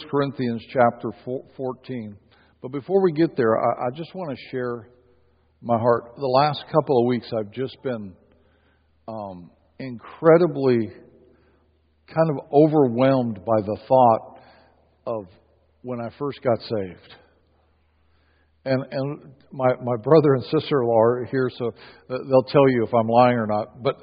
Corinthians chapter 14. But before we get there, I just want to share my heart. The last couple of weeks, I've just been incredibly kind of overwhelmed by the thought of when I first got saved. And my brother and sister-in-law are here, so they'll tell you if I'm lying or not. But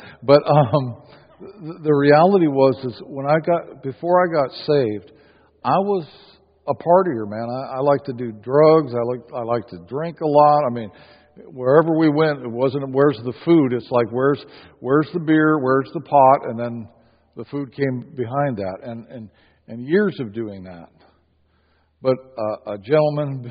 the reality is before I got saved, I was a partier, man. I like to do drugs. I like to drink a lot. I mean, wherever we went, it wasn't where's the food. It's like where's the beer, where's the pot, and then the food came behind that. And years of doing that. But a gentleman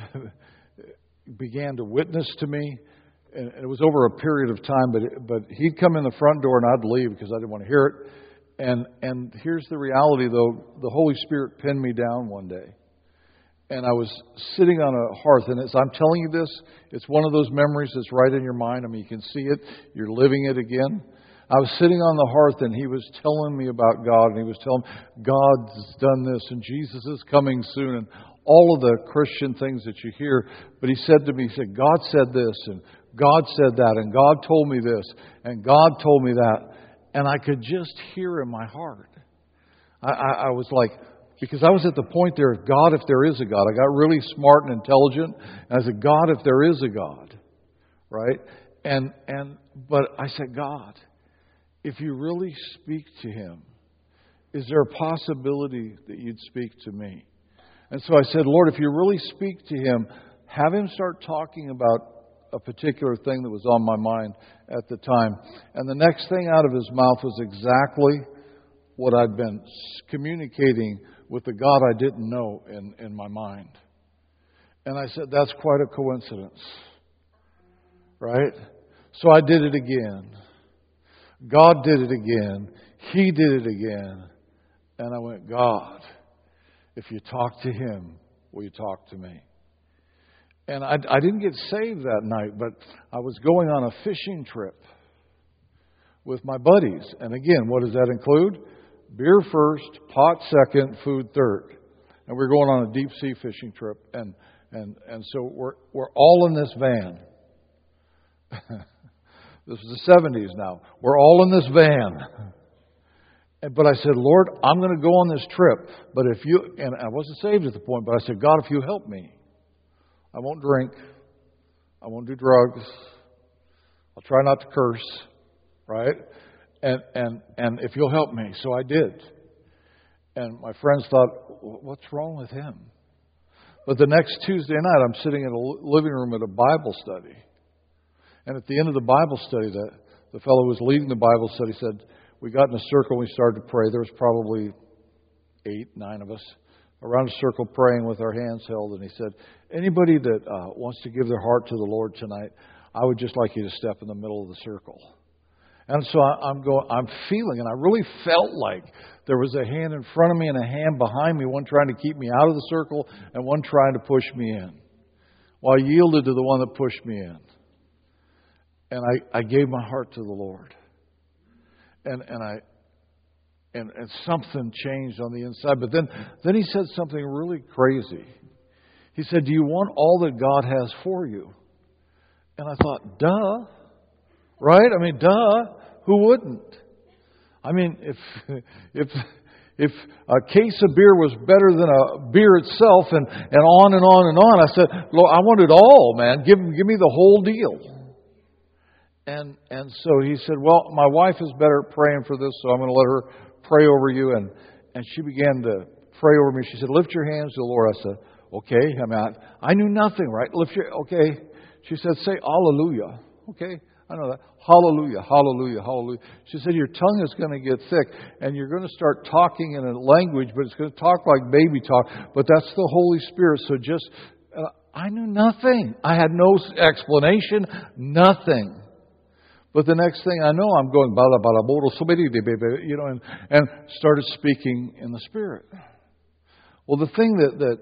began to witness to me, and it was over a period of time, but he'd come in the front door and I'd leave because I didn't want to hear it. And here's the reality, though. The Holy Spirit pinned me down one day. And I was sitting on a hearth, and as I'm telling you this, it's one of those memories that's right in your mind. I mean, you can see it. You're living it again. I was sitting on the hearth, and he was telling me about God, and he was telling me, God's done this, and Jesus is coming soon, and all of the Christian things that you hear. But he said to me, he said, God said this, and God said that, and God told me this, and God told me that. And I could just hear in my heart. I was like, because I was at the point there, God, if there is a God. I got really smart and intelligent. And I said, God, if there is a God. Right? But I said, God, if you really speak to Him, is there a possibility that you'd speak to me? And so I said, Lord, if you really speak to Him, have Him start talking about a particular thing that was on my mind at the time. And the next thing out of His mouth was exactly what I'd been communicating with the God I didn't know in my mind. And I said, that's quite a coincidence. Right? So I did it again. God did it again. He did it again. And I went, God, if you talk to Him, will you talk to me? And I didn't get saved that night, but I was going on a fishing trip with my buddies. And again, what does that include? Beer first, pot second, food third. And we're going on a deep sea fishing trip. And so we're all in this van. This is the 70s now. We're all in this van. But I said, Lord, I'm going to go on this trip. But if you, and I wasn't saved at the point, but I said, God, if you help me, I won't drink. I won't do drugs. I'll try not to curse. Right? And if you'll help me. So I did. And my friends thought, what's wrong with him? But the next Tuesday night, I'm sitting in a living room at a Bible study. And at the end of the Bible study, the fellow who was leading the Bible study said, we got in a circle and we started to pray. There was probably 8, 9 of us around a circle praying with our hands held. And he said, anybody that wants to give their heart to the Lord tonight, I would just like you to step in the middle of the circle. And so I'm feeling, and I really felt like there was a hand in front of me and a hand behind me, one trying to keep me out of the circle and one trying to push me in. Well, I yielded to the one that pushed me in. And I gave my heart to the Lord. And something changed on the inside. But then he said something really crazy. He said, do you want all that God has for you? And I thought, duh. Right? I mean, duh. Who wouldn't? I mean, if a case of beer was better than a beer itself and on and on and on, I said, Lord, I want it all, man. Give me the whole deal. And so he said, well, my wife is better at praying for this, so I'm going to let her pray over you. And she began to pray over me. She said, lift your hands to the Lord. I said, okay. I knew nothing, right? Okay. She said, say hallelujah. Okay. I know that. Hallelujah, hallelujah, hallelujah. She said, your tongue is going to get thick and you're going to start talking in a language, but it's going to talk like baby talk. But that's the Holy Spirit. So just, I knew nothing. I had no explanation, nothing. But the next thing I know, I'm going, you know, and started speaking in the Spirit. Well, the thing that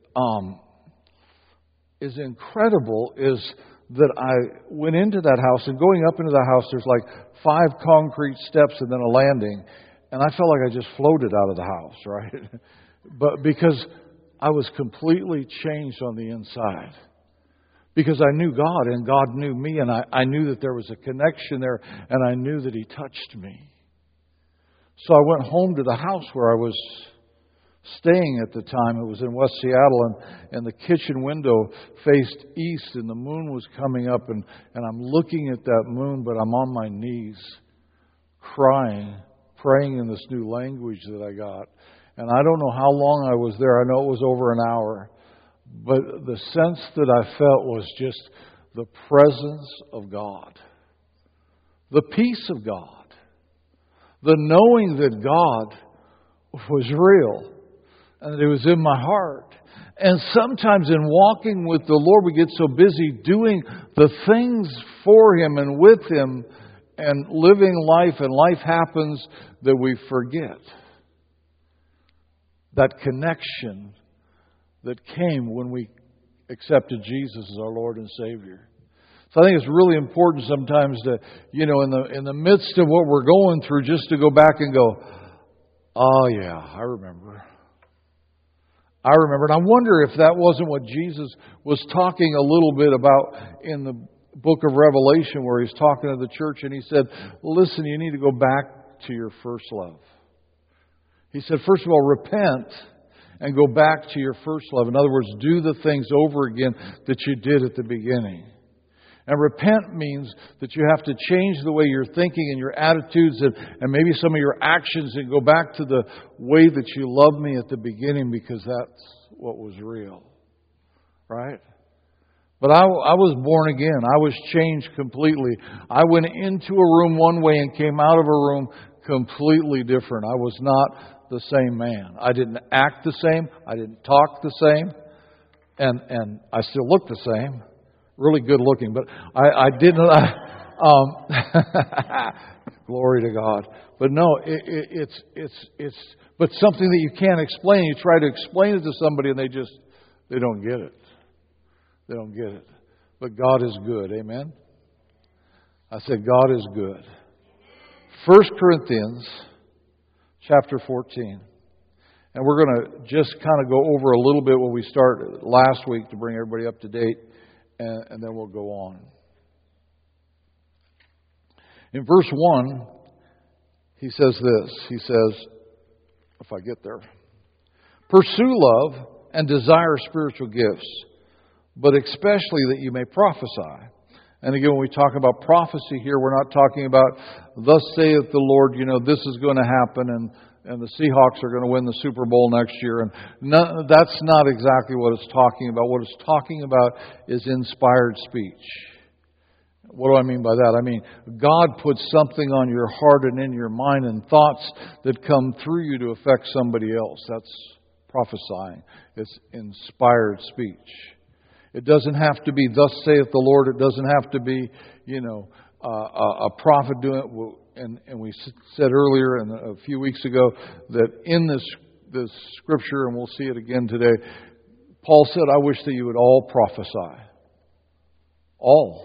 is incredible is that I went into that house, and going up into the house, there's like 5 concrete steps and then a landing. And I felt like I just floated out of the house, right? But because I was completely changed on the inside. Because I knew God and God knew me, and I knew that there was a connection there, and I knew that He touched me. So I went home to the house where I was staying at the time. It was in West Seattle, and the kitchen window faced east, and the moon was coming up, and I'm looking at that moon, but I'm on my knees, crying, praying in this new language that I got. And I don't know how long I was there. I know it was over an hour. But the sense that I felt was just the presence of God. The peace of God. The knowing that God was real and that it was in my heart. And sometimes in walking with the Lord, we get so busy doing the things for Him and with Him and living life, and life happens, that we forget that connection that came when we accepted Jesus as our Lord and Savior. So I think it's really important sometimes to, in the midst of what we're going through, just to go back and go, oh yeah, I remember. And I wonder if that wasn't what Jesus was talking a little bit about in the book of Revelation, where He's talking to the church and He said, listen, you need to go back to your first love. He said, first of all, repent and go back to your first love. In other words, do the things over again that you did at the beginning. And repent means that you have to change the way you're thinking and your attitudes and maybe some of your actions, and go back to the way that you loved me at the beginning, because that's what was real. Right? But I was born again. I was changed completely. I went into a room one way and came out of a room completely different. I was not the same man. I didn't act the same. I didn't talk the same. And I still look the same. Really good looking. But I didn't... glory to God. But no, it's but something that you can't explain. You try to explain it to somebody and they don't get it. They don't get it. But God is good. Amen? I said God is good. 1 Corinthians chapter 14. And we're going to just kind of go over a little bit what we started last week to bring everybody up to date, and then we'll go on. In verse 1, he says this. He says, if I get there, pursue love and desire spiritual gifts, but especially that you may prophesy. And again, when we talk about prophecy here, we're not talking about, thus saith the Lord, this is going to happen, and the Seahawks are going to win the Super Bowl next year. And that's not exactly what it's talking about. What it's talking about is inspired speech. What do I mean by that? I mean, God puts something on your heart and in your mind, and thoughts that come through you to affect somebody else. That's prophesying. It's inspired speech. It doesn't have to be, thus saith the Lord. It doesn't have to be, a prophet doing it. And we said earlier and a few weeks ago that in this scripture, and we'll see it again today, Paul said, I wish that you would all prophesy. All.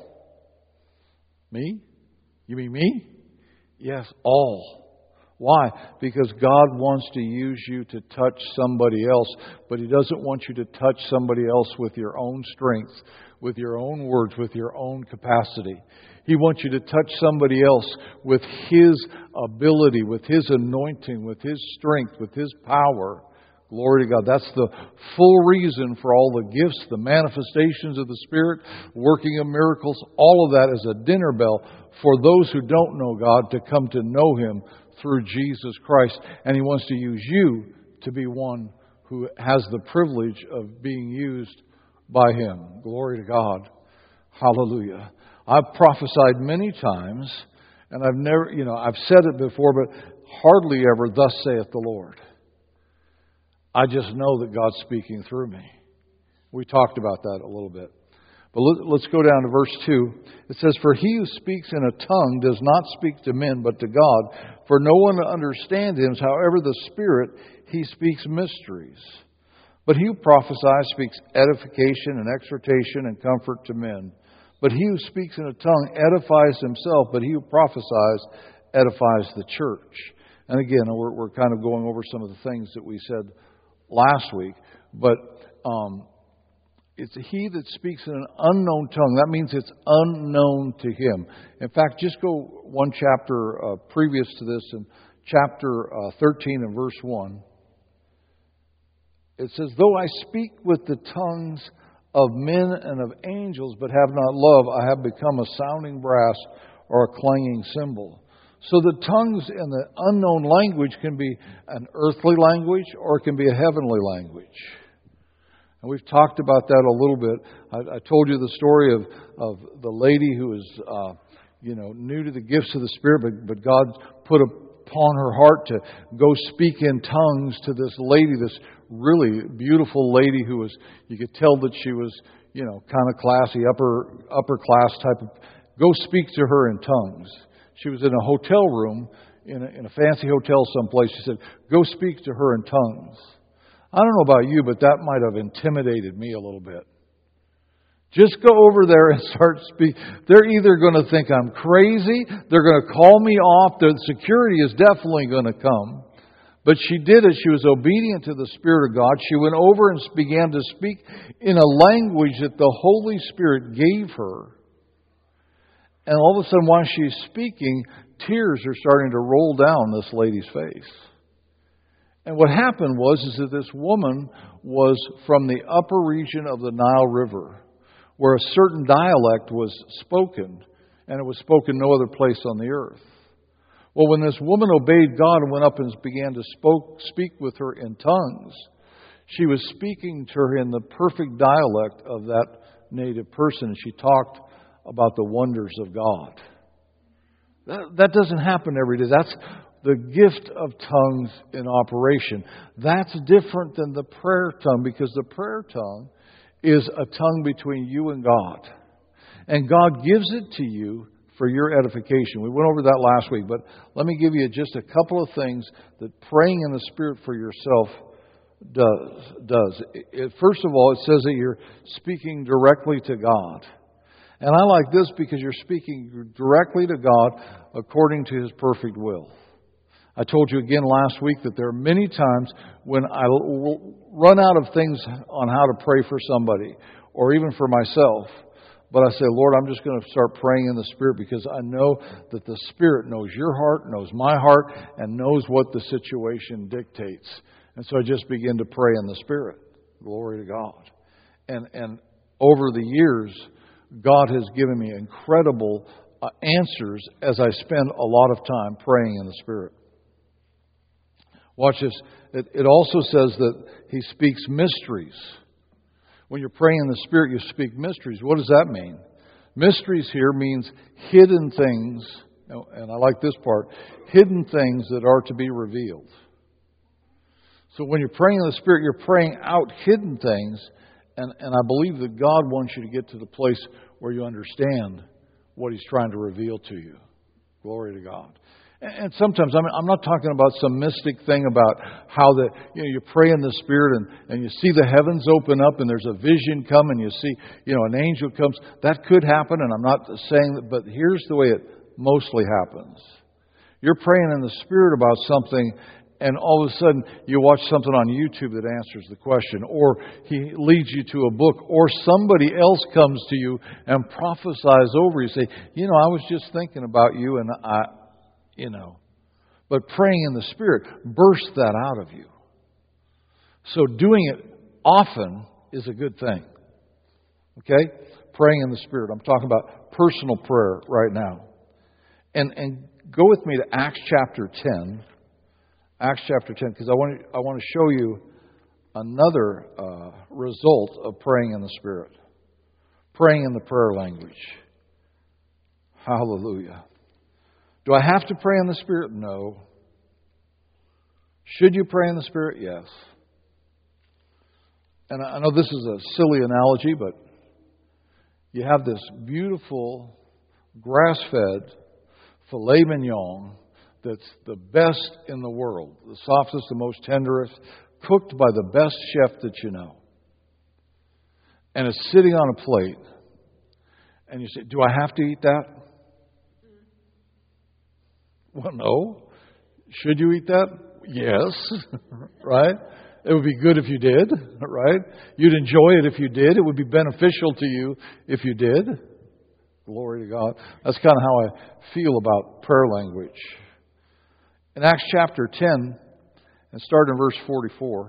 Me? You mean me? Yes, all. Why? Because God wants to use you to touch somebody else, but He doesn't want you to touch somebody else with your own strength, with your own words, with your own capacity. He wants you to touch somebody else with His ability, with His anointing, with His strength, with His power. Glory to God. That's the full reason for all the gifts, the manifestations of the Spirit, working of miracles. All of that is a dinner bell for those who don't know God to come to know Him through Jesus Christ. And He wants to use you to be one who has the privilege of being used by Him. Glory to God. Hallelujah. I've prophesied many times, and I've never, I've said it before, but hardly ever, thus saith the Lord. I just know that God's speaking through me. We talked about that a little bit. But let's go down to verse 2. It says, for he who speaks in a tongue does not speak to men, but to God. For no one understands him. However, the Spirit, he speaks mysteries. But he who prophesies speaks edification and exhortation and comfort to men. But he who speaks in a tongue edifies himself, but he who prophesies edifies the church. And again, we're kind of going over some of the things that we said last week. But it's he that speaks in an unknown tongue. That means it's unknown to him. In fact, just go one chapter previous to this, in chapter 13 and verse 1. It says, though I speak with the tongues of men and of angels, but have not love, I have become a sounding brass or a clanging cymbal. So the tongues in the unknown language can be an earthly language or it can be a heavenly language. And we've talked about that a little bit. I told you the story of the lady who was new to the gifts of the Spirit, but God put upon her heart to go speak in tongues to this lady, this really beautiful lady who was, you could tell that she was, kind of classy, upper class type of. Go speak to her in tongues. She was in a hotel room in a fancy hotel someplace. She said, go speak to her in tongues. I don't know about you, but that might have intimidated me a little bit. Just go over there and start speaking. They're either going to think I'm crazy, they're going to call me off, the security is definitely going to come. But she did it. She was obedient to the Spirit of God. She went over and began to speak in a language that the Holy Spirit gave her. And all of a sudden, while she's speaking, tears are starting to roll down this lady's face. And what happened was that this woman was from the upper region of the Nile River, where a certain dialect was spoken, and it was spoken no other place on the earth. Well, when this woman obeyed God and went up and began to speak with her in tongues, she was speaking to her in the perfect dialect of that native person. She talked about the wonders of God. That doesn't happen every day. That's the gift of tongues in operation. That's different than the prayer tongue, because the prayer tongue is a tongue between you and God. And God gives it to you for your edification. We went over that last week, but let me give you just a couple of things that praying in the Spirit for yourself does. First of all, it says that you're speaking directly to God. And I like this because you're speaking directly to God according to His perfect will. I told you again last week that there are many times when I run out of things on how to pray for somebody or even for myself. But I say, Lord, I'm just going to start praying in the Spirit, because I know that the Spirit knows your heart, knows my heart, and knows what the situation dictates. And so I just begin to pray in the Spirit. Glory to God. And over the years, God has given me incredible answers as I spend a lot of time praying in the Spirit. Watch this. It also says that He speaks mysteries. When you're praying in the Spirit, you speak mysteries. What does that mean? Mysteries here means hidden things, and I like this part, hidden things that are to be revealed. So when you're praying in the Spirit, you're praying out hidden things, and I believe that God wants you to get to the place where you understand what He's trying to reveal to you. Glory to God. And sometimes, I'm not talking about some mystic thing about how you pray in the Spirit and you see the heavens open up and there's a vision come and you see, an angel comes. That could happen, and I'm not saying that, but here's the way it mostly happens. You're praying in the Spirit about something, and all of a sudden you watch something on YouTube that answers the question, or He leads you to a book, or somebody else comes to you and prophesies over you. Say, I was just thinking about you, and But praying in the Spirit bursts that out of you. So doing it often is a good thing. Okay? Praying in the Spirit. I'm talking about personal prayer right now. And go with me to Acts chapter 10. Acts chapter 10, because I want to show you another result of praying in the Spirit. Praying in the prayer language. Hallelujah. Do I have to pray in the Spirit? No. Should you pray in the Spirit? Yes. And I know this is a silly analogy, but you have this beautiful grass-fed filet mignon that's the best in the world, the softest, the most tenderest, cooked by the best chef that you know. And it's sitting on a plate. And you say, do I have to eat that? Well, no. Should you eat that? Yes. Right? It would be good if you did, right? You'd enjoy it if you did. It would be beneficial to you if you did. Glory to God. That's kind of how I feel about prayer language. In Acts chapter 10, and start in verse 44.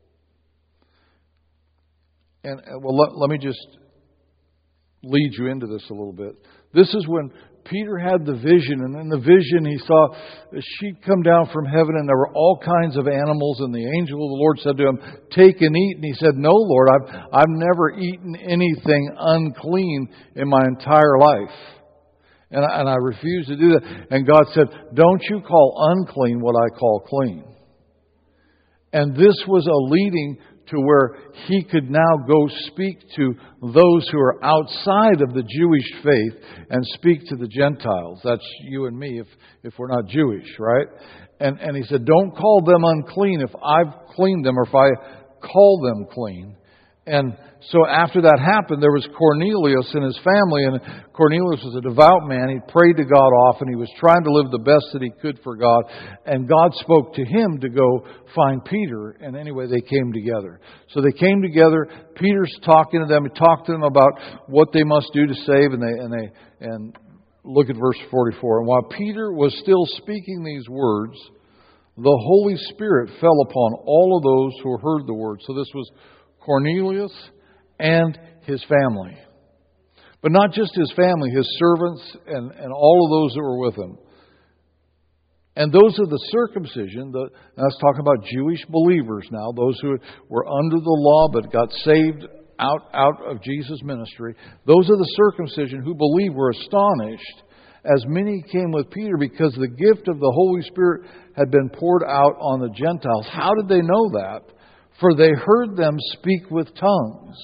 And let me just lead you into this a little bit. This is when Peter had the vision, and in the vision he saw a sheep come down from heaven, and there were all kinds of animals, and the angel of the Lord said to him, "Take and eat." And he said, "No, Lord, I've never eaten anything unclean in my entire life. And I refuse to do that." And God said, "Don't you call unclean what I call clean." And this was a leading to where he could now go speak to those who are outside of the Jewish faith and speak to the Gentiles. That's you and me if we're not Jewish, right? And he said, "Don't call them unclean if I've cleaned them or if I call them clean." And so after that happened, there was Cornelius and his family, and Cornelius was a devout man. He prayed to God often. He was trying to live the best that he could for God. And God spoke to him to go find Peter. And anyway, they came together. So they came together. Peter's talking to them. He talked to them about what they must do to save. And look at verse 44. "And while Peter was still speaking these words, the Holy Spirit fell upon all of those who heard the word." So this was Cornelius and his family. But not just his family, his servants and all of those that were with him. And those of the circumcision, let's talk about Jewish believers now, those who were under the law but got saved out of Jesus' ministry. Those of the circumcision who believed were astonished as many came with Peter because the gift of the Holy Spirit had been poured out on the Gentiles. How did they know that? For they heard them speak with tongues.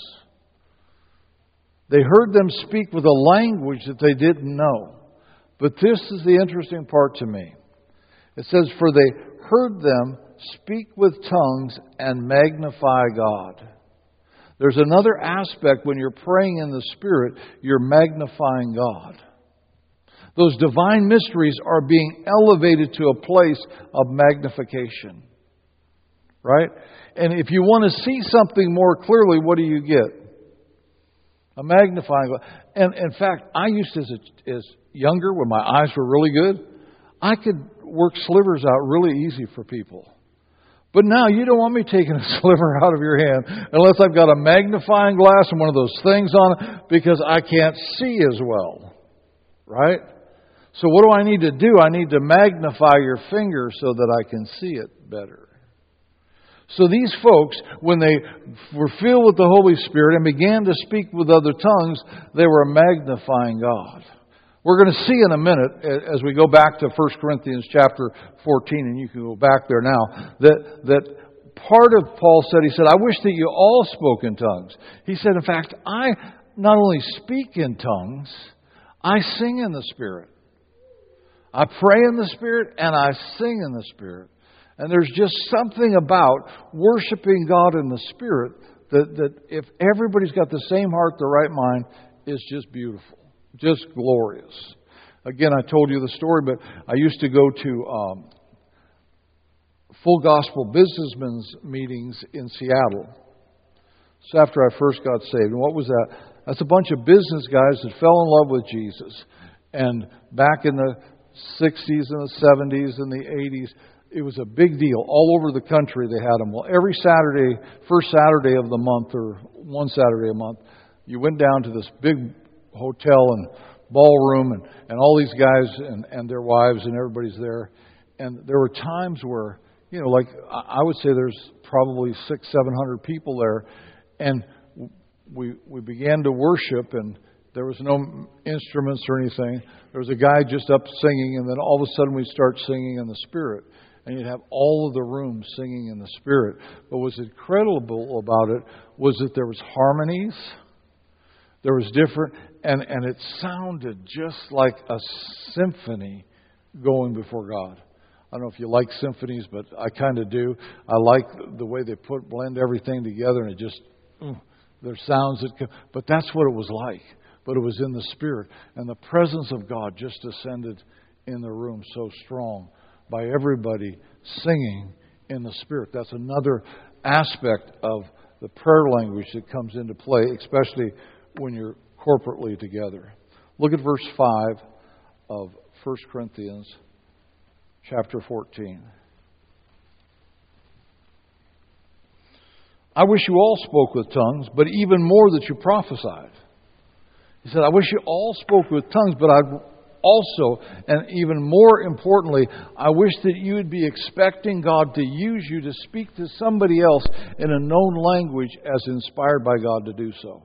They heard them speak with a language that they didn't know. But this is the interesting part to me. It says, "For they heard them speak with tongues and magnify God." There's another aspect when you're praying in the Spirit, you're magnifying God. Those divine mysteries are being elevated to a place of magnification. Right? And if you want to see something more clearly, what do you get? A magnifying glass. And in fact, I used to, as younger, when my eyes were really good, I could work slivers out really easy for people. But now you don't want me taking a sliver out of your hand unless I've got a magnifying glass and one of those things on it, because I can't see as well. Right? So what do I need to do? I need to magnify your finger so that I can see it better. So these folks, when they were filled with the Holy Spirit and began to speak with other tongues, they were magnifying God. We're going to see in a minute, as we go back to 1 Corinthians chapter 14, and you can go back there now, that part of Paul said, he said, "I wish that you all spoke in tongues." He said, "In fact, I not only speak in tongues, I sing in the Spirit. I pray in the Spirit and I sing in the Spirit." And there's just something about worshiping God in the Spirit that if everybody's got the same heart, the right mind, is just beautiful, just glorious. Again, I told you the story, but I used to go to Full Gospel Businessmen's meetings in Seattle. So after I first got saved. And what was that? That's a bunch of business guys that fell in love with Jesus. And back in the 60s and the 70s and the 80s, it was a big deal. All over the country they had them. Well, every Saturday, first Saturday of the month, or one Saturday a month, you went down to this big hotel and ballroom, and all these guys and their wives and everybody's there. And there were times where, like I would say there's probably 600-700 people there. And we began to worship, and there was no instruments or anything. There was a guy just up singing, and then all of a sudden we'd start singing in the Spirit. And you'd have all of the room singing in the Spirit. But what was incredible about it was that there was harmonies. There was different, and it sounded just like a symphony going before God. I don't know if you like symphonies, but I kind of do. I like the way they blend everything together, and it just, there's sounds that come. But that's what it was like. But it was in the Spirit. And the presence of God just descended in the room so strong by everybody singing in the Spirit. That's another aspect of the prayer language that comes into play, especially when you're corporately together. Look at verse 5 of 1 Corinthians chapter 14. I wish you all spoke with tongues, but even more that you prophesied. He said, I wish you all spoke with tongues, but I'd also, and even more importantly, I wish that you would be expecting God to use you to speak to somebody else in a known language as inspired by God to do so.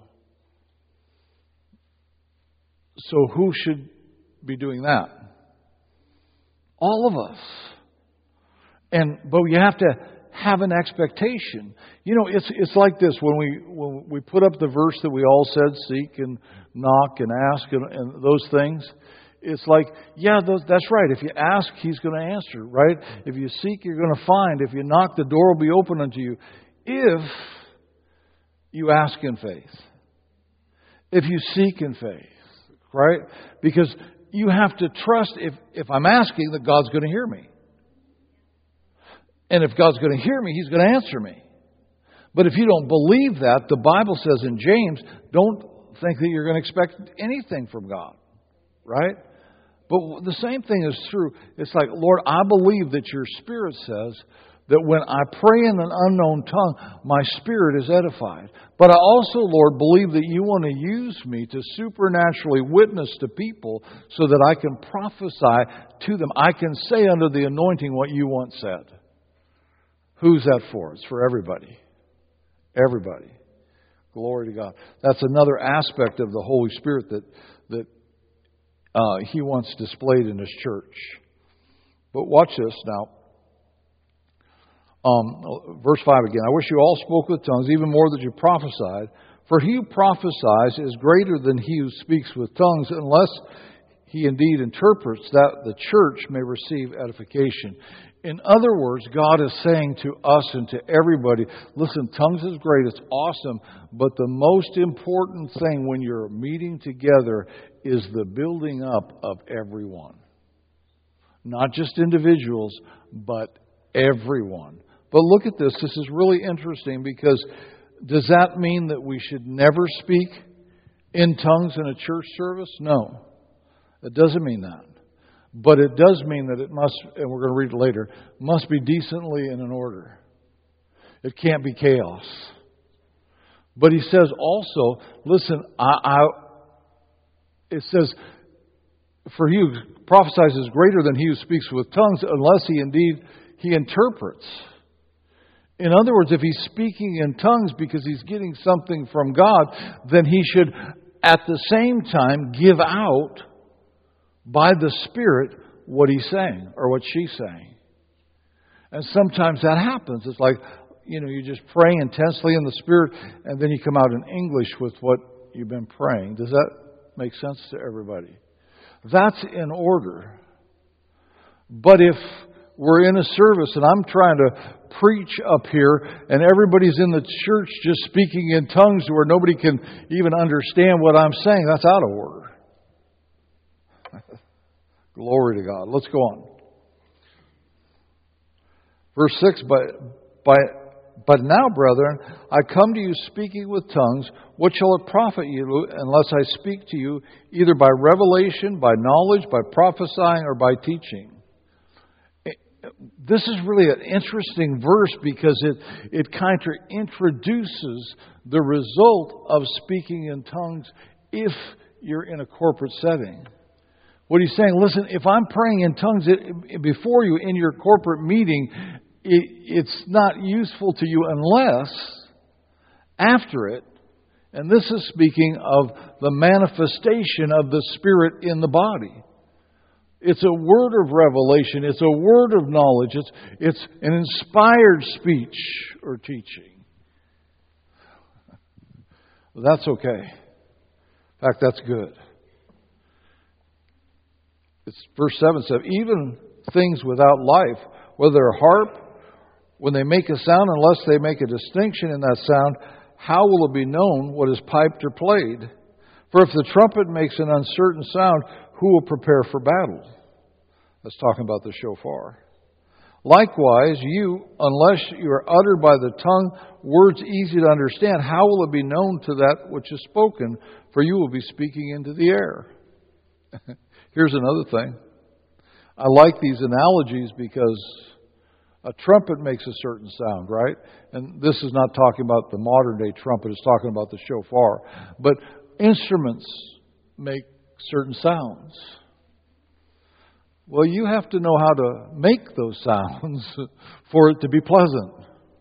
So who should be doing that? All of us. But you have to have an expectation. You know, it's like this when we put up the verse that we all said, seek and knock and ask and those things. It's like, yeah, that's right. If you ask, He's going to answer, right? If you seek, you're going to find. If you knock, the door will be open unto you. If you ask in faith. If you seek in faith, right? Because you have to trust if I'm asking that God's going to hear me. And if God's going to hear me, He's going to answer me. But if you don't believe that, the Bible says in James, don't think that you're going to expect anything from God. Right? But the same thing is true. It's like, Lord, I believe that your Spirit says that when I pray in an unknown tongue, my spirit is edified. But I also, Lord, believe that you want to use me to supernaturally witness to people so that I can prophesy to them. I can say under the anointing what you once said. Who's that for? It's for everybody. Everybody. Glory to God. That's another aspect of the Holy Spirit that He wants displayed in His church. But watch this now. Verse 5 again. I wish you all spoke with tongues, even more that you prophesied. For he who prophesies is greater than he who speaks with tongues, unless he indeed interprets, that the church may receive edification. In other words, God is saying to us and to everybody, listen, tongues is great, it's awesome, but the most important thing when you're meeting together is the building up of everyone. Not just individuals, but everyone. But look at this. This is really interesting because does that mean that we should never speak in tongues in a church service? No. It doesn't mean that. But it does mean that it must, and we're going to read it later, must be decently and in order. It can't be chaos. But he says also, listen, it says, for he who prophesies is greater than he who speaks with tongues, unless he interprets. In other words, if he's speaking in tongues because he's getting something from God, then he should at the same time give out by the Spirit what he's saying or what she's saying. And sometimes that happens. It's like, you just pray intensely in the Spirit and then you come out in English with what you've been praying. Does that make sense to everybody? That's in order. But if we're in a service and I'm trying to preach up here and everybody's in the church just speaking in tongues where nobody can even understand what I'm saying, that's out of order. Glory to God. Let's go on. Verse 6, But now, brethren, I come to you speaking with tongues. What shall it profit you unless I speak to you either by revelation, by knowledge, by prophesying, or by teaching? This is really an interesting verse because it kind of introduces the result of speaking in tongues if you're in a corporate setting. What he's saying, listen, if I'm praying in tongues before you in your corporate meeting, it's not useful to you unless after it, and this is speaking of the manifestation of the Spirit in the body. It's a word of revelation. It's a word of knowledge. It's an inspired speech or teaching. That's okay. In fact, that's good. It's verse 7 says, even things without life, whether a harp, when they make a sound, unless they make a distinction in that sound, how will it be known what is piped or played? For if the trumpet makes an uncertain sound, who will prepare for battle? That's talking about the shofar. Likewise, you, unless you are uttered by the tongue words easy to understand, how will it be known to that which is spoken? For you will be speaking into the air. Here's another thing. I like these analogies because a trumpet makes a certain sound, right? And this is not talking about the modern day trumpet, it's talking about the shofar. But instruments make certain sounds. Well, you have to know how to make those sounds for it to be pleasant.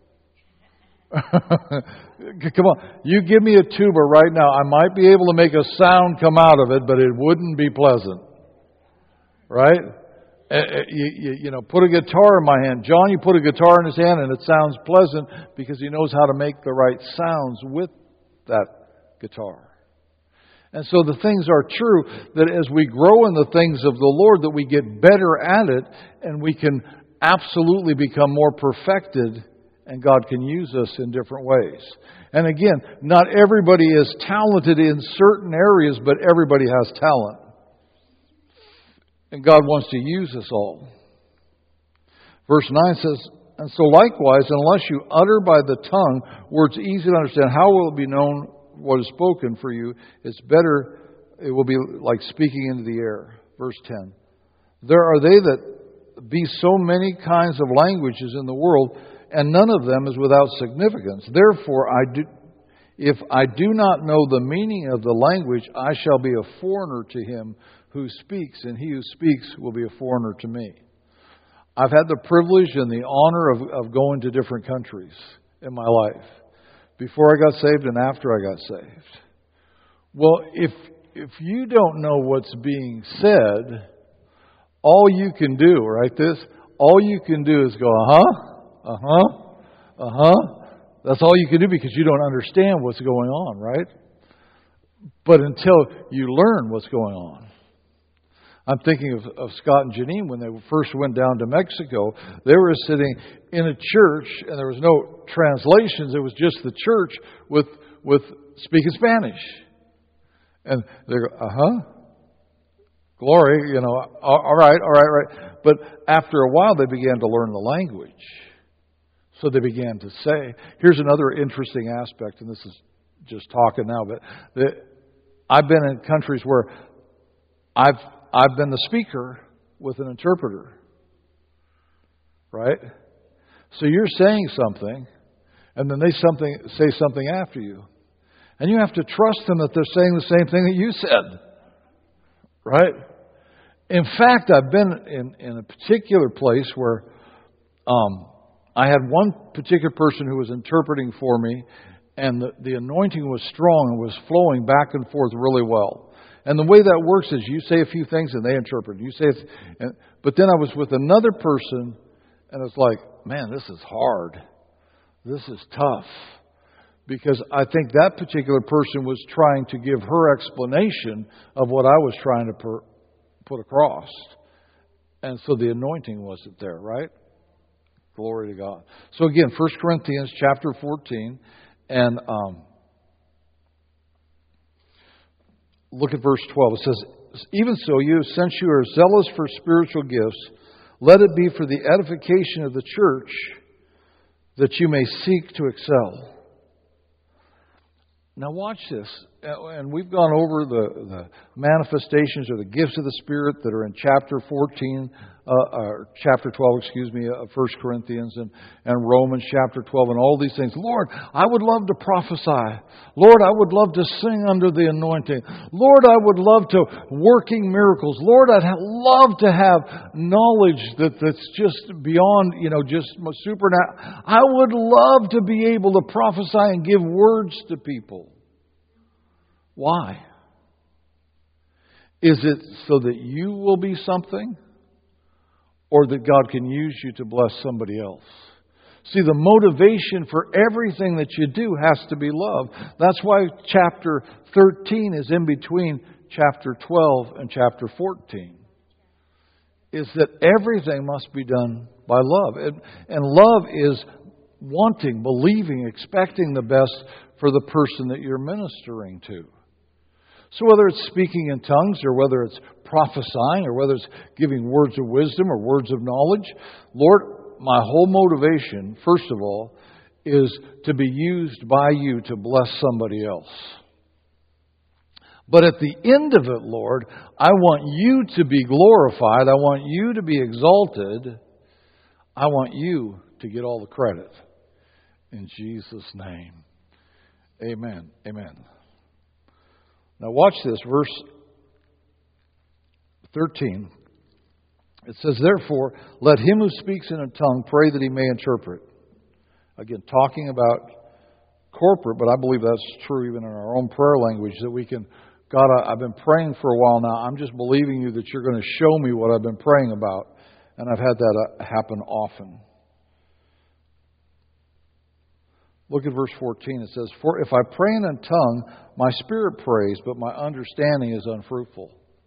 Come on, you give me a tuba right now, I might be able to make a sound come out of it, but it wouldn't be pleasant. Right? You know, put a guitar in my hand. John, you put a guitar in his hand and it sounds pleasant because he knows how to make the right sounds with that guitar. And so the things are true that as we grow in the things of the Lord, that we get better at it and we can absolutely become more perfected and God can use us in different ways. And again, not everybody is talented in certain areas, but everybody has talent. And God wants to use us all. Verse 9 says, and so likewise, unless you utter by the tongue words easy to understand, how will it be known what is spoken for you? It's better, it will be like speaking into the air. Verse 10. There are they that be so many kinds of languages in the world, and none of them is without significance. Therefore, if I do not know the meaning of the language, I shall be a foreigner to him who speaks, and he who speaks will be a foreigner to me. I've had the privilege and the honor of going to different countries in my life, before I got saved and after I got saved. Well, if you don't know what's being said, all you can do, right, all you can do is go, That's all you can do because you don't understand what's going on, right? But until you learn what's going on. I'm thinking of Scott and Janine when they first went down to Mexico. They were sitting in a church and there was no translations. It was just the church with speaking Spanish. And they go, glory, all right. But after a while they began to learn the language. So they began to say, here's another interesting aspect, and this is just talking now, but I've been in countries where I've been the speaker with an interpreter. Right? So you're saying something, and then they say something after you. And you have to trust them that they're saying the same thing that you said. Right? In fact, I've been in a particular place where I had one particular person who was interpreting for me, and the anointing was strong and was flowing back and forth really well. And the way that works is you say a few things and they interpret. But then I was with another person and it's like, man, this is hard. This is tough. Because I think that particular person was trying to give her explanation of what I was trying to put across. And so the anointing wasn't there, right? Glory to God. So again, 1 Corinthians chapter 14 and look at verse 12. It says, even so, since you are zealous for spiritual gifts, let it be for the edification of the church that you may seek to excel. Now watch this. And we've gone over the manifestations or the gifts of the Spirit that are in chapter 14, chapter 12, of 1 Corinthians and Romans chapter 12 and all these things. Lord, I would love to prophesy. Lord, I would love to sing under the anointing. Lord, I would love to working miracles. Lord, I'd love to have knowledge that's just beyond, just supernatural. I would love to be able to prophesy and give words to people. Why? Is it so that you will be something? Or that God can use you to bless somebody else? See, the motivation for everything that you do has to be love. That's why chapter 13 is in between chapter 12 and chapter 14. Is that everything must be done by love. And love is wanting, believing, expecting the best for the person that you're ministering to. So whether it's speaking in tongues or whether it's prophesying or whether it's giving words of wisdom or words of knowledge, Lord, my whole motivation, first of all, is to be used by you to bless somebody else. But at the end of it, Lord, I want you to be glorified. I want you to be exalted. I want you to get all the credit. In Jesus' name. Amen. Amen. Now watch this, verse 13. It says, therefore, let him who speaks in a tongue pray that he may interpret. Again, talking about corporate, but I believe that's true even in our own prayer language, that we can, God, I've been praying for a while now. I'm just believing you that you're going to show me what I've been praying about. And I've had that happen often. Look at verse 14. It says, for if I pray in a tongue, my spirit prays, but my understanding is unfruitful.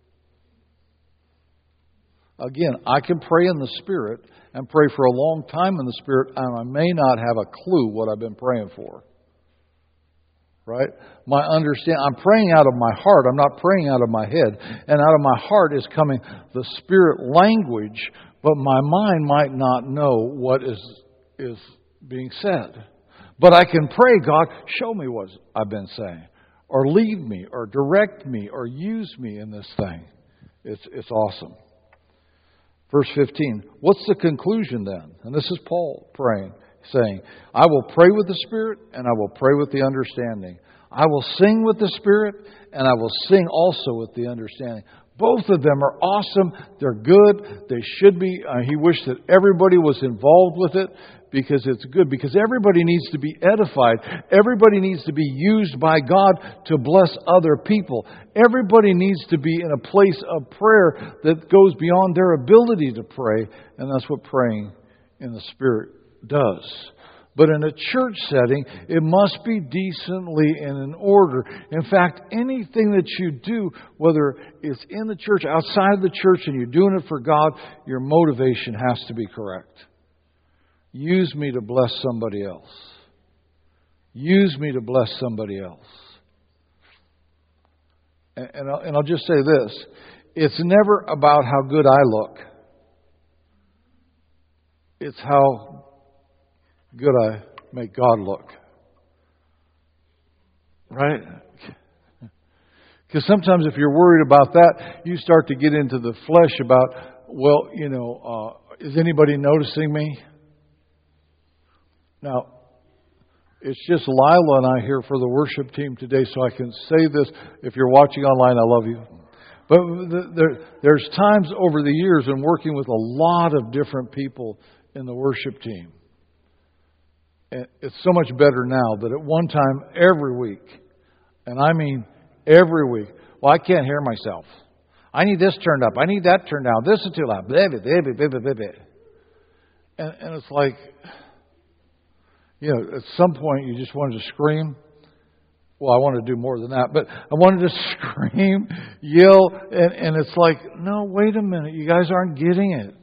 Again, I can pray in the Spirit and pray for a long time in the Spirit, and I may not have a clue what I've been praying for. Right? I'm praying out of my heart. I'm not praying out of my head. And out of my heart is coming the Spirit language, but my mind might not know what is being said. But I can pray, God, show me what I've been saying. Or lead me, or direct me, or use me in this thing. It's awesome. Verse 15, what's the conclusion then? And this is Paul praying, saying, I will pray with the Spirit, and I will pray with the understanding. I will sing with the Spirit, and I will sing also with the understanding. Both of them are awesome. They're good. They should be. He wished that everybody was involved with it because it's good. Because everybody needs to be edified. Everybody needs to be used by God to bless other people. Everybody needs to be in a place of prayer that goes beyond their ability to pray. And that's what praying in the Spirit does. But in a church setting, it must be decently and in order. In fact, anything that you do, whether it's in the church, outside the church, and you're doing it for God, your motivation has to be correct. Use me to bless somebody else. Use me to bless somebody else. And I'll just say this. It's never about how good I look. It's how good I make God look. Right? Because sometimes if you're worried about that, you start to get into the flesh about, well, is anybody noticing me? Now, it's just Lila and I here for the worship team today, so I can say this. If you're watching online, I love you. But there's times over the years in working with a lot of different people in the worship team. It's so much better now, but at one time, every week, and I mean every week, well, I can't hear myself. I need this turned up. I need that turned down. This is too loud. And it's like, at some point you just wanted to scream. Well, I wanted to do more than that, but I wanted to scream, yell, and it's like, no, wait a minute. You guys aren't getting it.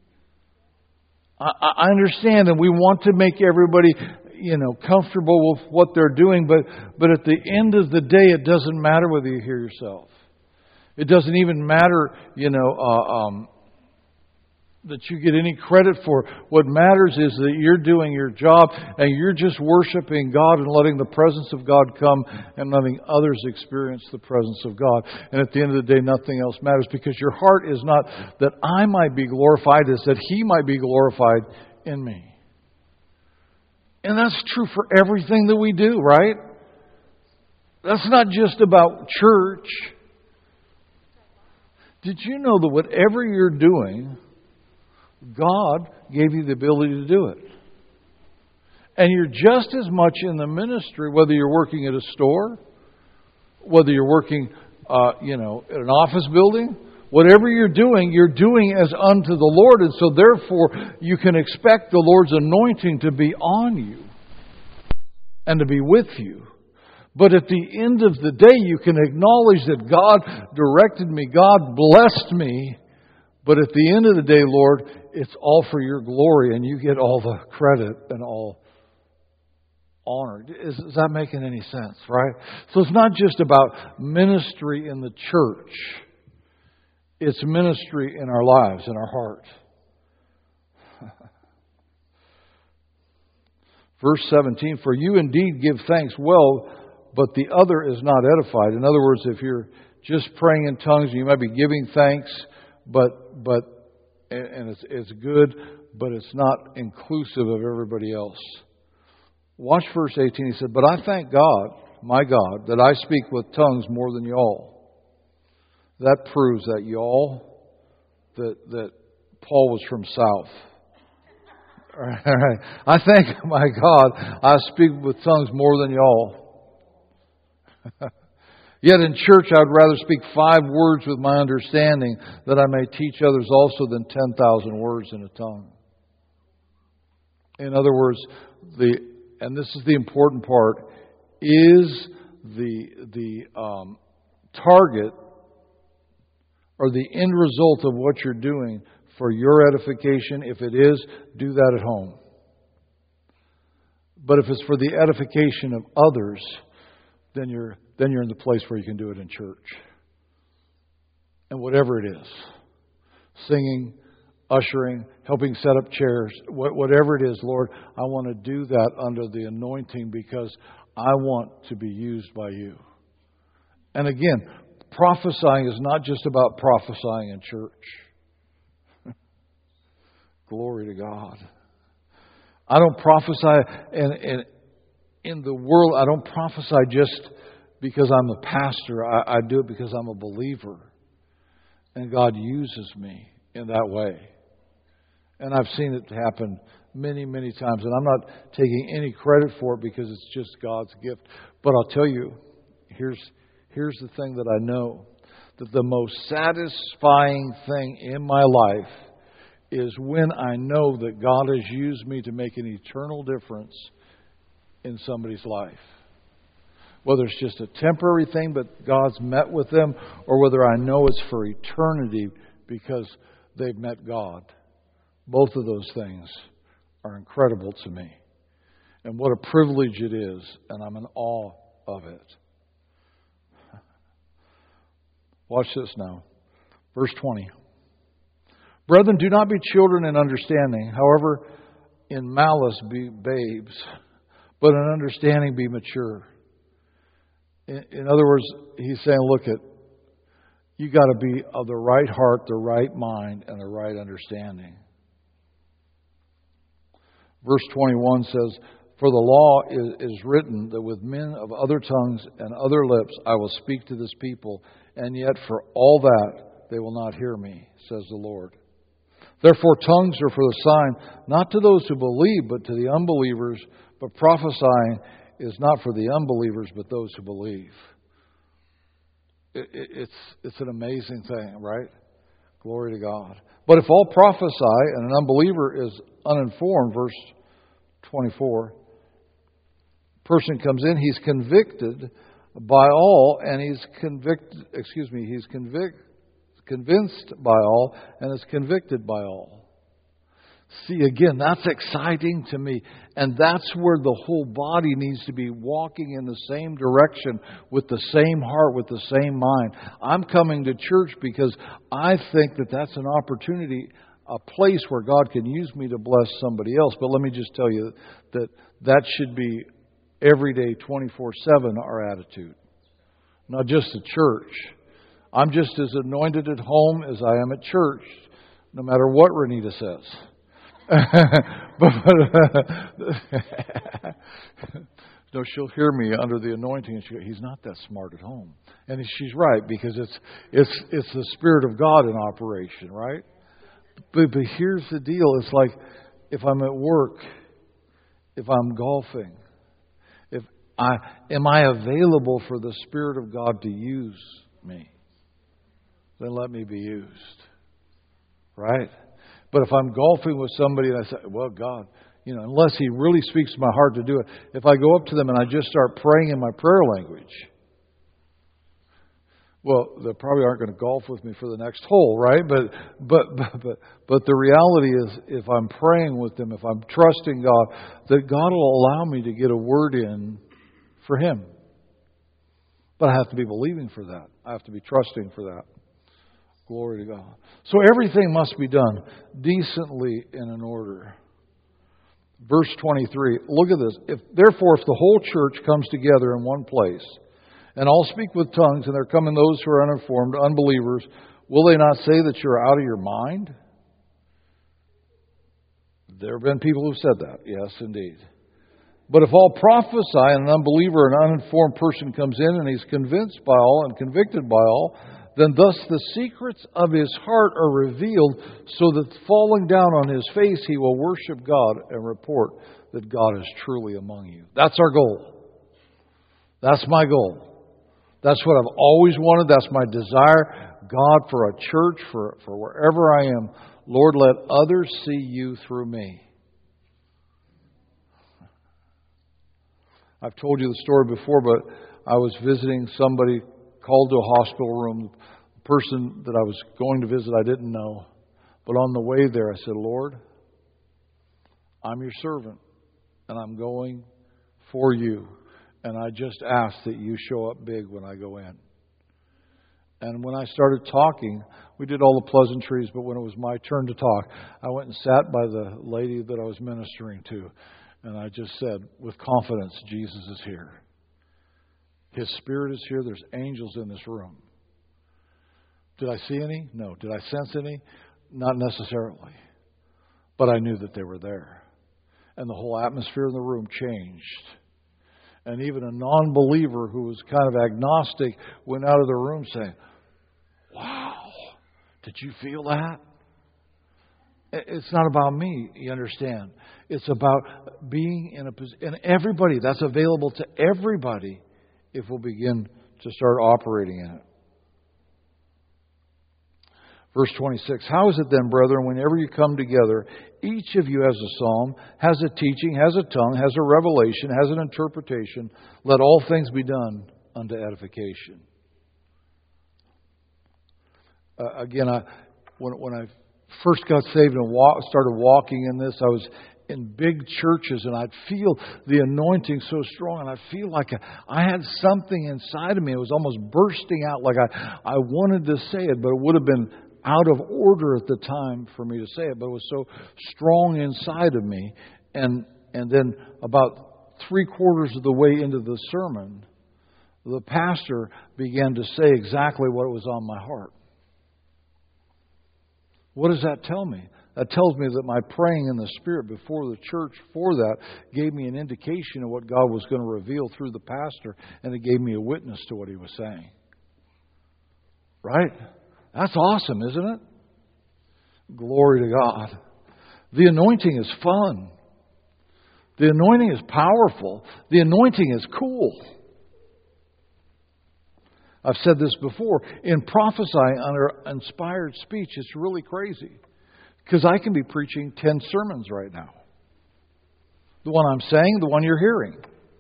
I understand, and we want to make everybody, comfortable with what they're doing, but at the end of the day, it doesn't matter whether you hear yourself. It doesn't even matter, that you get any credit for. What matters is that you're doing your job and you're just worshiping God and letting the presence of God come and letting others experience the presence of God. And at the end of the day, nothing else matters, because your heart is not that I might be glorified, it's that He might be glorified in me. And that's true for everything that we do, right? That's not just about church. Did you know that whatever you're doing, God gave you the ability to do it? And you're just as much in the ministry, whether you're working at a store, whether you're working, at an office building, whatever you're doing as unto the Lord. And so therefore, you can expect the Lord's anointing to be on you and to be with you. But at the end of the day, you can acknowledge that God directed me, God blessed me. But at the end of the day, Lord, it's all for your glory, and you get all the credit and all honor. Is that making any sense, right? So it's not just about ministry in the church. It's ministry in our lives, in our heart. Verse 17, for you indeed give thanks well, but the other is not edified. In other words, if you're just praying in tongues, you might be giving thanks, and it's good, but it's not inclusive of everybody else. Watch verse 18. He said, but I thank God, my God, that I speak with tongues more than y'all. That proves that y'all, that Paul was from south. All right. I thank my God I speak with tongues more than y'all. Yet in church I would rather speak 5 words with my understanding, that I may teach others also, than 10,000 words in a tongue. In other words, and this is the important part, is the target or the end result of what you're doing for your edification. If it is, do that at home. But if it's for the edification of others, then you're in the place where you can do it in church. And whatever it is, singing, ushering, helping set up chairs, whatever it is, Lord, I want to do that under the anointing because I want to be used by you. And again, prophesying is not just about prophesying in church. Glory to God. I don't prophesy in the world. I don't prophesy just because I'm a pastor. I do it because I'm a believer. And God uses me in that way. And I've seen it happen many, many times. And I'm not taking any credit for it because it's just God's gift. But I'll tell you, here's the thing that I know. That the most satisfying thing in my life is when I know that God has used me to make an eternal difference in somebody's life. Whether it's just a temporary thing, but God's met with them, or whether I know it's for eternity because they've met God. Both of those things are incredible to me. And what a privilege it is, and I'm in awe of it. Watch this now. Verse 20. Brethren, do not be children in understanding. However, in malice be babes, but in understanding be mature. In other words, he's saying, look, you got to be of the right heart, the right mind, and the right understanding. Verse 21 says, for the law is written that with men of other tongues and other lips I will speak to this people, and yet for all that they will not hear me, says the Lord. Therefore tongues are for the sign, not to those who believe, but to the unbelievers. But prophesying is not for the unbelievers, but those who believe. It's an amazing thing, right? Glory to God. But if all prophesy and an unbeliever is uninformed, verse 24, person comes in, he's convicted by all, and he's convinced by all, and is convicted by all. See, again, that's exciting to me. And that's where the whole body needs to be walking in the same direction, with the same heart, with the same mind. I'm coming to church because I think that that's an opportunity, a place where God can use me to bless somebody else. But let me just tell you that should be every day, 24/7, our attitude. Not just at church. I'm just as anointed at home as I am at church, no matter what Renita says. No, she'll hear me under the anointing, and she goes, he's not that smart at home. And she's right, because it's the Spirit of God in operation, right? But here's the deal. It's like if I'm at work, if I'm golfing, am I available for the Spirit of God to use me? Then let me be used. Right? But if I'm golfing with somebody and I say, well, God, unless He really speaks to my heart to do it, if I go up to them and I just start praying in my prayer language, well, they probably aren't going to golf with me for the next hole, right? But the reality is, if I'm praying with them, if I'm trusting God, that God will allow me to get a word in for Him. But I have to be believing for that. I have to be trusting for that. Glory to God. So everything must be done decently and in order. Verse 23, look at this. Therefore, if the whole church comes together in one place, and all speak with tongues, and there come in those who are uninformed, unbelievers, will they not say that you're out of your mind? There have been people who've said that. Yes, indeed. But if all prophesy and an unbeliever, an uninformed person comes in and he's convinced by all and convicted by all, then thus the secrets of his heart are revealed, so that falling down on his face he will worship God and report that God is truly among you. That's our goal. That's my goal. That's what I've always wanted. That's my desire. God, for a church, for wherever I am, Lord, let others see you through me. I've told you the story before, but I was visiting somebody, called to a hospital room. The person that I was going to visit I didn't know. But on the way there I said, Lord, I'm your servant and I'm going for you. And I just ask that you show up big when I go in. And when I started talking, we did all the pleasantries, but when it was my turn to talk, I went and sat by the lady that I was ministering to. And I just said, with confidence, Jesus is here. His Spirit is here. There's angels in this room. Did I see any? No. Did I sense any? Not necessarily. But I knew that they were there. And the whole atmosphere in the room changed. And even a non-believer who was kind of agnostic went out of the room saying, wow, did you feel that? It's not about me, you understand. It's about being in a position. And everybody, that's available to everybody if we'll begin to start operating in it. Verse 26, how is it then, brethren, whenever you come together, each of you has a psalm, has a teaching, has a tongue, has a revelation, has an interpretation. Let all things be done unto edification. Again, when I first got saved and started walking in this, I was in big churches and I'd feel the anointing so strong and I'd feel like I had something inside of me. It was almost bursting out, like I wanted to say it, but it would have been out of order at the time for me to say it, but it was so strong inside of me. And then about 3/4 of the way into the sermon, the pastor began to say exactly what was on my heart. What does that tell me? That tells me that my praying in the Spirit before the church for that gave me an indication of what God was going to reveal through the pastor, and it gave me a witness to what he was saying. Right? That's awesome, isn't it? Glory to God. The anointing is fun. The anointing is powerful. The anointing is cool. I've said this before. In prophesying under inspired speech, it's really crazy. Because I can be preaching 10 sermons right now. The one I'm saying, the one you're hearing.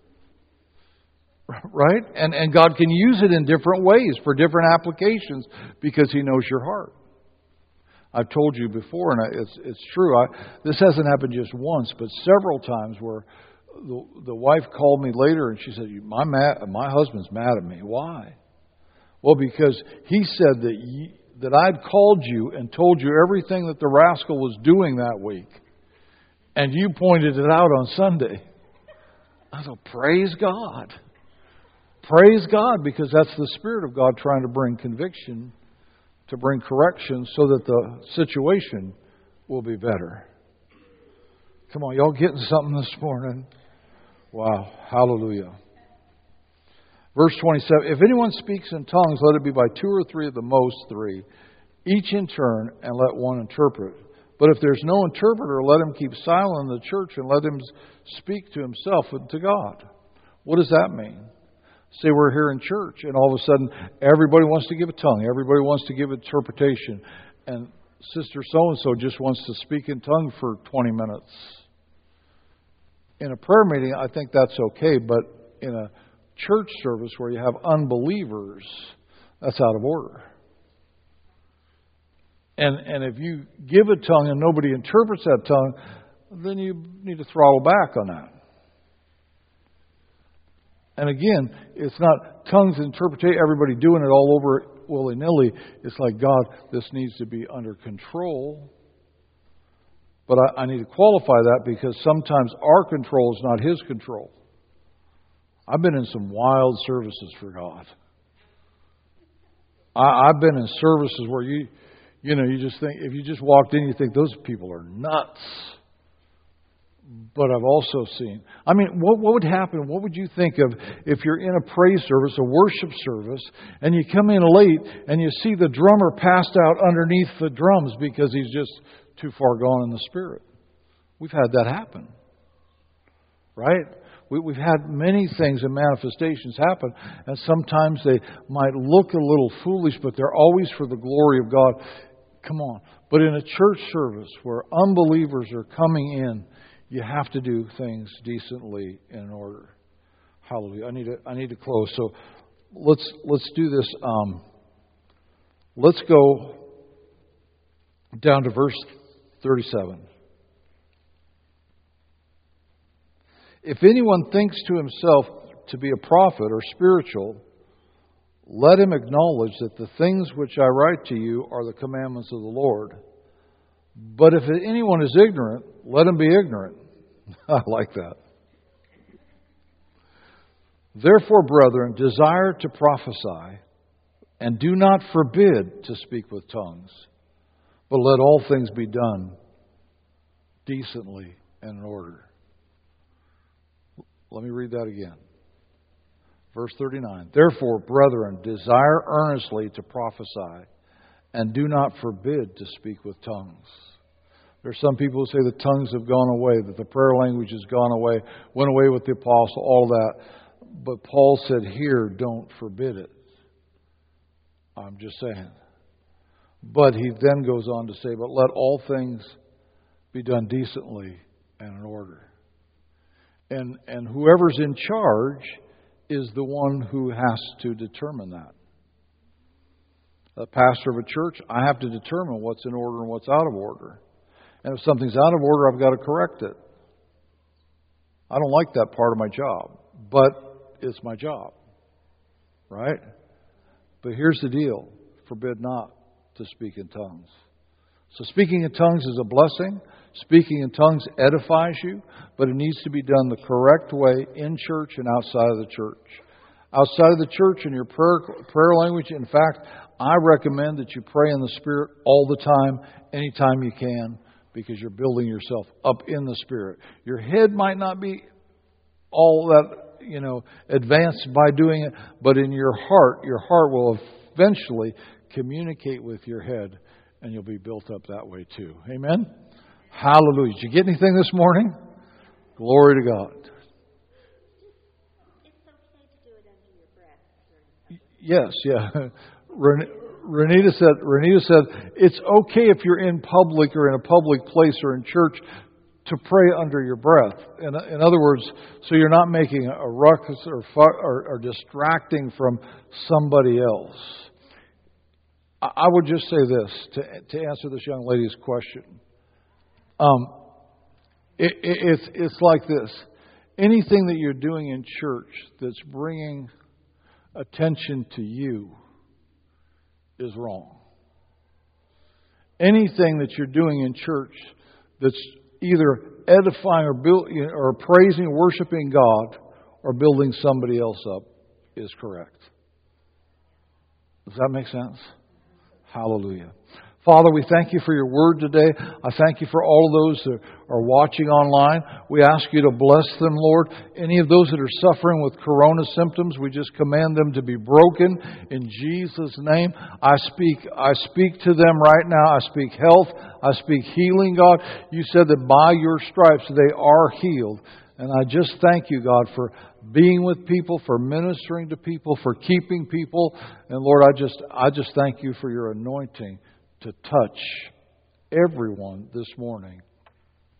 Right? And God can use it in different ways for different applications because He knows your heart. I've told you before, and it's true. This hasn't happened just once, but several times where the wife called me later and she said, my husband's mad at me. Why? Well, because he said that I'd called you and told you everything that the rascal was doing that week. And you pointed it out on Sunday. I thought, praise God. Praise God, because that's the Spirit of God trying to bring conviction, to bring correction so that the situation will be better. Come on, y'all getting something this morning? Wow, hallelujah. Verse 27, if anyone speaks in tongues, let it be by 2 or 3, at the most 3, each in turn, and let one interpret. But if there's no interpreter, let him keep silent in the church and let him speak to himself and to God. What does that mean? Say we're here in church and all of a sudden everybody wants to give a tongue. Everybody wants to give interpretation. And Sister so-and-so just wants to speak in tongue for 20 minutes. In a prayer meeting, I think that's okay. But in a church service where you have unbelievers, that's out of order. And if you give a tongue and nobody interprets that tongue, then you need to throttle back on that. And again, it's not tongues interpretation, everybody doing it all over willy nilly. It's like, God, this needs to be under control. But I need to qualify that because sometimes our control is not His control. I've been in some wild services for God. I've been in services where you just think, if you just walked in, you think those people are nuts. But I've also seen, what would happen? What would you think of if you're in a praise service, a worship service, and you come in late and you see the drummer passed out underneath the drums because he's just too far gone in the spirit? We've had that happen. Right? We've had many things and manifestations happen, and sometimes they might look a little foolish, but they're always for the glory of God. Come on. But in a church service where unbelievers are coming in, you have to do things decently and in order. Hallelujah. I need to close. So let's do this. Let's go down to verse 37. If anyone thinks to himself to be a prophet or spiritual, let him acknowledge that the things which I write to you are the commandments of the Lord. But if anyone is ignorant, let him be ignorant. I like that. Therefore, brethren, desire to prophesy, and do not forbid to speak with tongues, but let all things be done decently and in order. Let me read that again. Verse 39. Therefore, brethren, desire earnestly to prophesy, and do not forbid to speak with tongues. There's some people who say the tongues have gone away, that the prayer language has gone away, went away with the apostle, all that. But Paul said here, don't forbid it. I'm just saying. But he then goes on to say, but let all things be done decently and in order. And whoever's in charge is the one who has to determine that. A pastor of a church, I have to determine what's in order and what's out of order. And if something's out of order, I've got to correct it. I don't like that part of my job, but it's my job. Right? But here's the deal. Forbid not to speak in tongues. So speaking in tongues is a blessing. Speaking in tongues edifies you, but it needs to be done the correct way in church and outside of the church. Outside of the church in your prayer language, in fact, I recommend that you pray in the Spirit all the time, anytime you can, because you're building yourself up in the Spirit. Your head might not be all that, advanced by doing it, but in your heart will eventually communicate with your head, and you'll be built up that way too. Amen? Hallelujah. Did you get anything this morning? Glory to God. It's okay to do it under your breath. Yes, yeah. Renita said, it's okay if you're in public or in a public place or in church to pray under your breath. In other words, so you're not making a ruckus or distracting from somebody else. I would just say this to answer this young lady's question. It's like this. Anything that you're doing in church that's bringing attention to you is wrong. Anything that you're doing in church that's either edifying or praising, worshiping God, or building somebody else up is correct. Does that make sense? Hallelujah. Father, we thank you for your word today. I thank you for all of those that are watching online. We ask you to bless them, Lord. Any of those that are suffering with corona symptoms, we just command them to be broken in Jesus' name. I speak to them right now. I speak health. I speak healing, God. You said that by your stripes they are healed. And I just thank you, God, for being with people, for ministering to people, for keeping people. And Lord, I just thank you for your anointing to touch everyone this morning.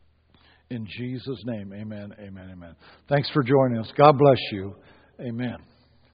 In Jesus' name, amen, amen, amen. Thanks for joining us. God bless you. Amen.